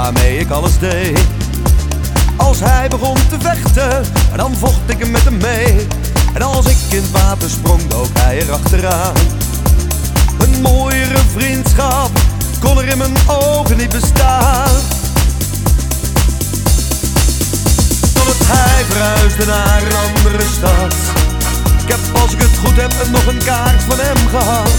waarmee ik alles deed. Als hij begon te vechten, dan vocht ik met hem mee. En als ik in het water sprong, dook hij erachteraan. Een mooiere vriendschap kon er in mijn ogen niet bestaan. Totdat hij verhuisde naar een andere stad. Ik heb, als ik het goed heb, nog een kaart van hem gehad.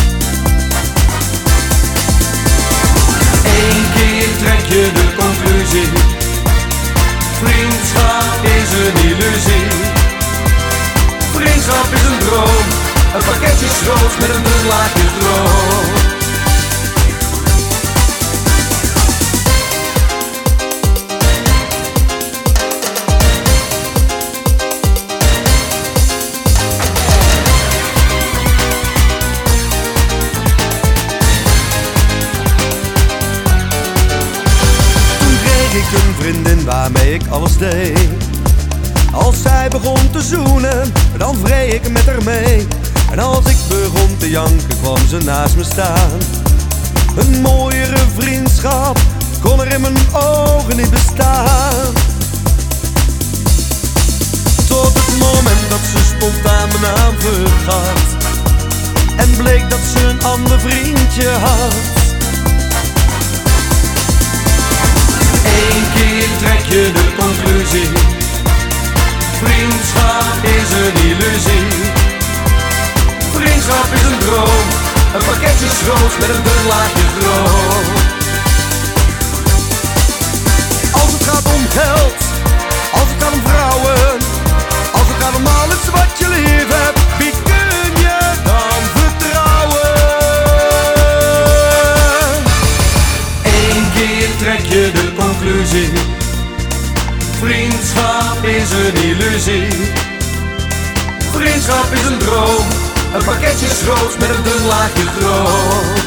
Eén keer trek je de conclusie: vriendschap is een illusie. Vriendschap is een droom, een pakketje schroot met een dun laagje droom. Een vriendin waarmee ik alles deed. Als zij begon te zoenen, dan vreeg ik met haar mee. En als ik begon te janken, kwam ze naast me staan. Een mooiere vriendschap kon er in mijn ogen niet bestaan. Tot het moment dat ze spontaan mijn naam vergat en bleek dat ze een ander vriendje had. Eén keer trek je de conclusie: vriendschap is een illusie. Vriendschap is een droom, een pakketje schroot met een dun laagje droom. Als het gaat om geld, als het gaat om vrouwen, als het gaat om alles wat je lief hebt, wie kun je dan vertrouwen? Eén keer trek je de conclusie: vriendschap is een illusie. Vriendschap is een droom, een pakketje schroot met een dun laagje droom.